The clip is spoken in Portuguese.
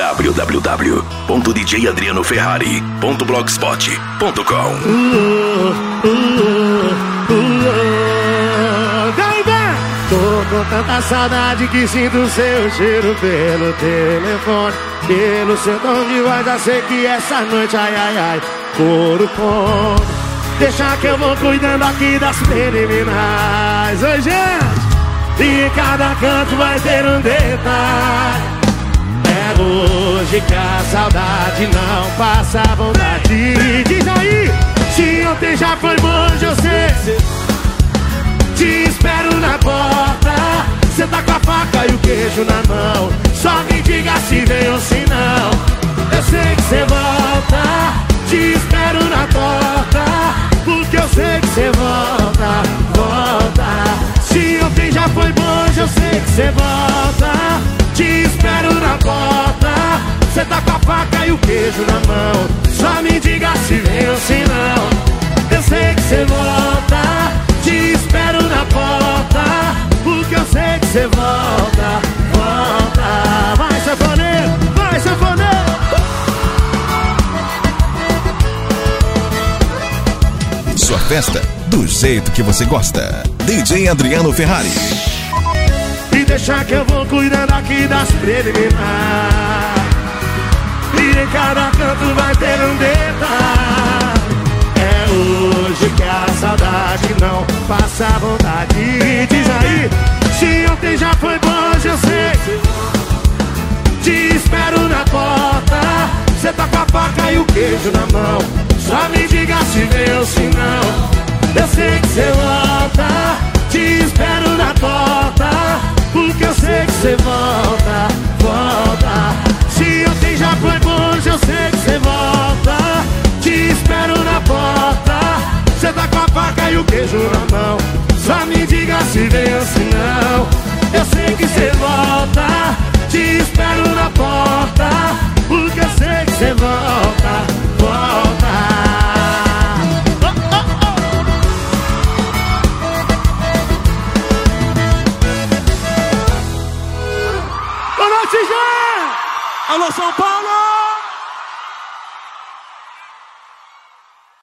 www.djadrianoferrari.blogspot.com. Tô com tanta saudade que sinto seu cheiro pelo telefone, pelo seu tom de voz. Já sei que essa noite, ai, ai, ai, couro come. Deixa que eu vou cuidando aqui das preliminares. Oi, gente! E em cada canto vai ter um detalhe. É hoje que a saudade não passa a vontade. Diz aí, se ontem já foi bom, eu sei. Te espero na porta. Cê tá com a faca e o queijo na mão. Só me diga se vem ou se não. Eu sei que cê volta. Te espero na porta, porque eu sei que cê volta, volta. Se ontem já foi bom, eu sei que cê volta. Te espero na porta. Cê tá com a faca e o queijo na mão. Só me diga se vem ou se não. Eu sei que cê volta. Te espero na porta, porque eu sei que cê volta, volta. Vai, sanfoneiro, vai, sanfoneiro. Sua festa do jeito que você gosta. DJ Adriano Ferrari. E deixa que eu vou cuidando aqui das preliminares. E em cada canto vai ter um detalhe. É hoje que a saudade não passa a vontade. Diz aí, se ontem já foi bom, hoje eu sei. Te espero na porta. Cê tá com a faca e o queijo na mão. Só me diga se vem ou se não. Eu sei que cê volta. Te espero na porta, porque eu sei que cê volta, volta. Se ontem já foi bom, hoje eu sei que cê volta. Te espero na porta. Cê tá com a faca e o queijo na mão. Só me diga se vem ou se não. Eu sei que cê volta. Te espero na porta, porque eu sei que cê volta, volta. Boa noite, gente! Alô, São Paulo!